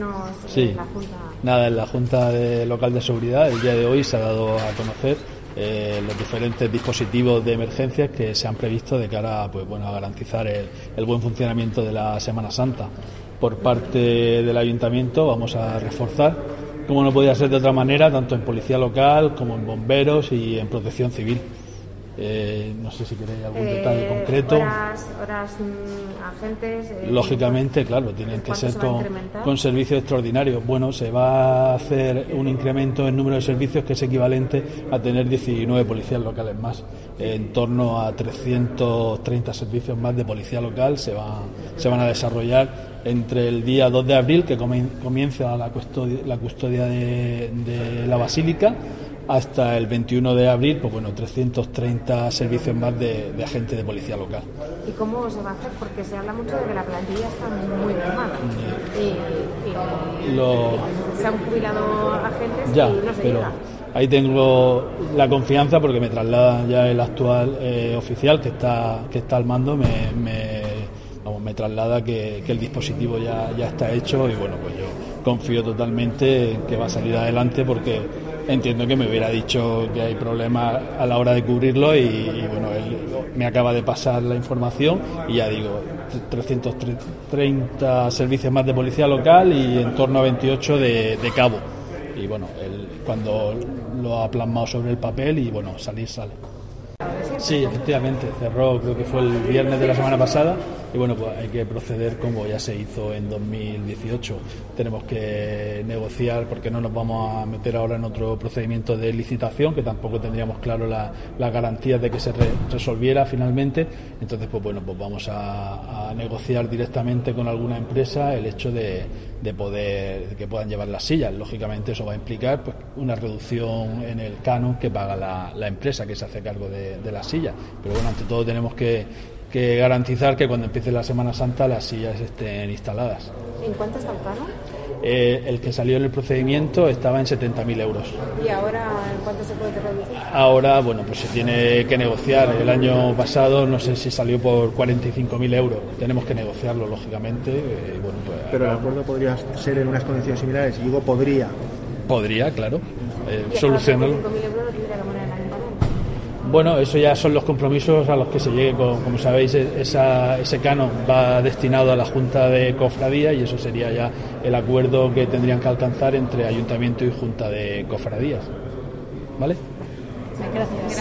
Sí, la Junta. Nada, en la Junta Local de Seguridad el día de hoy se ha dado a conocer los diferentes dispositivos de emergencias que se han previsto de cara a garantizar el buen funcionamiento de la Semana Santa. Por parte del Ayuntamiento vamos a reforzar, como no podía ser de otra manera, tanto en Policía Local como en Bomberos y en Protección Civil. No sé si queréis algún detalle concreto. Horas agentes. Lógicamente, claro, tienen que ser con servicios extraordinarios. Bueno, se va a hacer un incremento en número de servicios que es equivalente a tener 19 policías locales más. En torno a 330 servicios más de policía local se van a desarrollar entre el día 2 de abril, que comienza la custodia de la Basílica, hasta el 21 de abril, 330 servicios más de agentes de policía local. ¿Y cómo se va a hacer? Porque se habla mucho de que la plantilla está muy mermada. Se han jubilado agentes y no se llega. Ahí tengo la confianza porque me traslada ya el actual oficial que está al mando, me traslada que el dispositivo ya está hecho y yo confío totalmente en que va a salir adelante porque entiendo que me hubiera dicho que hay problemas a la hora de cubrirlo y él me acaba de pasar la información y ya digo, 330 servicios más de policía local y en torno a 28 de cabo. Y él cuando lo ha plasmado sobre el papel y salir sale. Sí, efectivamente, cerró, creo que fue el viernes de la semana pasada y hay que proceder como ya se hizo en 2018. Tenemos que negociar porque no nos vamos a meter ahora en otro procedimiento de licitación que tampoco tendríamos claro las garantías de que se resolviera finalmente. Entonces, vamos a negociar directamente con alguna empresa el hecho de que puedan llevar las sillas. Lógicamente eso va a implicar una reducción en el canon que paga la empresa que se hace cargo de las sillas. Pero ante todo tenemos que garantizar que cuando empiece la Semana Santa las sillas estén instaladas. ¿En cuánto está el canon? El que salió en el procedimiento estaba en 70.000 euros. ¿Y ahora en cuánto se puede reducir? Ahora, se tiene que negociar. El año pasado no sé si salió por 45.000 euros. Tenemos que negociarlo, lógicamente. Pero el acuerdo podría ser en unas condiciones similares. Y digo, podría. Podría, claro. Solucionarlo. 45.000 euros no tendría que poner el Ayuntamiento. Eso ya son los compromisos a los que se llegue. Como sabéis, ese canon va destinado a la Junta de Cofradía y eso sería ya el acuerdo que tendrían que alcanzar entre Ayuntamiento y Junta de Cofradías. ¿Vale? Gracias.